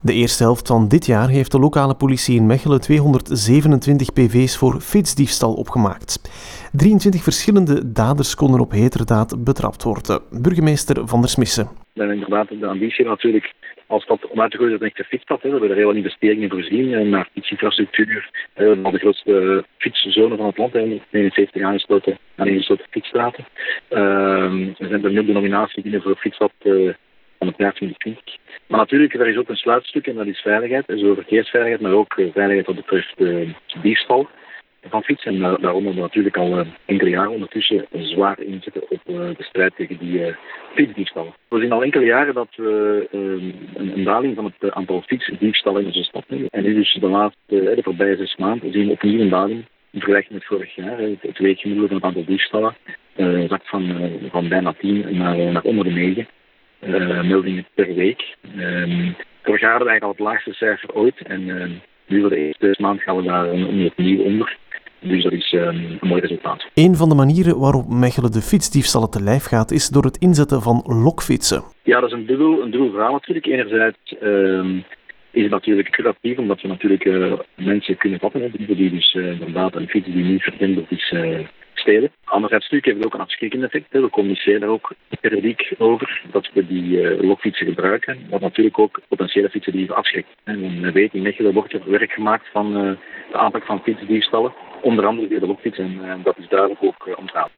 De eerste helft van dit jaar heeft de lokale politie in Mechelen 227 PV's voor fietsdiefstal opgemaakt. 23 verschillende daders konden op heterdaad betrapt worden. Burgemeester Van der Smissen. En inderdaad, de ambitie natuurlijk, als dat om uit te gooien dat het een echte fietsstad is, dat we er heel veel investeringen voorzien naar fietsinfrastructuur. We hebben de grootste fietszone van het land, 79 aangesloten fietsstraten. We zijn er nu de nominatie binnen voor fietsstad van het jaar 2020. Maar natuurlijk, er is ook een sluitstuk en dat is veiligheid. Zo verkeersveiligheid, maar ook veiligheid wat betreft diefstal van fietsen. En daarom hebben we natuurlijk al enkele jaren ondertussen zwaar inzetten op de strijd tegen die fietsdiefstallen. We zien al enkele jaren dat we een daling van het aantal fietsdiefstallen in onze stad hebben. En nu dus de voorbije 6 maanden zien we opnieuw een daling in vergelijking met vorig jaar. Het weekgemiddelde van het aantal diefstallen zakt van bijna 10 naar onder de 9. Meldingen per week. Vorig jaar hadden we eigenlijk al het laagste cijfer ooit en nu voor de eerste maand gaan we daar opnieuw onder. Dus dat is een mooi resultaat. Een van de manieren waarop Mechelen de fietsdiefstallen te lijf gaat is door het inzetten van lokfietsen. Ja, dat is een dubbel verhaal natuurlijk. Enerzijds is het natuurlijk curatief, omdat we natuurlijk mensen kunnen vatten. Die dus inderdaad een fiets die niet verhinderd is stelen. Anderzijds heeft het ook een afschrikkend effect. We communiceren daar ook periodiek over dat we die lokfietsen gebruiken, wat natuurlijk ook potentiële fietsendieven afschrikt. En we weten, in Mechelen wordt er werk gemaakt van de aanpak van fietsdiefstallen, onder andere via de lokfiets, en dat is duidelijk ook ontdaan.